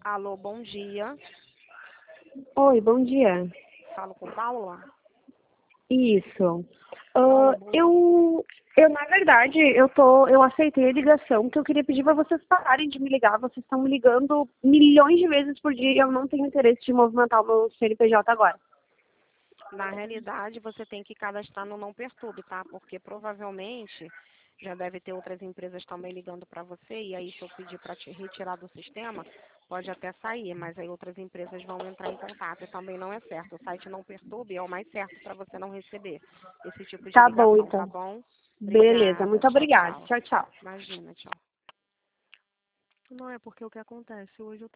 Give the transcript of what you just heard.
Alô, bom dia. Oi, bom dia. Falo com Paula? Isso. Paula, Na verdade, eu aceitei a ligação, que eu queria pedir para vocês pararem de me ligar. Vocês estão me ligando milhões de vezes por dia e eu não tenho interesse de movimentar o meu CNPJ agora. na realidade, você tem que cadastrar no Não Perturbe, tá? Porque provavelmente já deve ter outras empresas também ligando para você, e aí se eu pedir para te retirar do sistema, pode até sair, mas aí outras empresas vão entrar em contato e também não é certo. O site Não Perturbe é o mais certo para você não receber esse tipo de Tá bom, ligação, tá então. bom? Beleza, Obrigada. muito Tchau, obrigada. tchau. Tchau, tchau. Imagina, tchau. Não é porque o que acontece hoje eu tô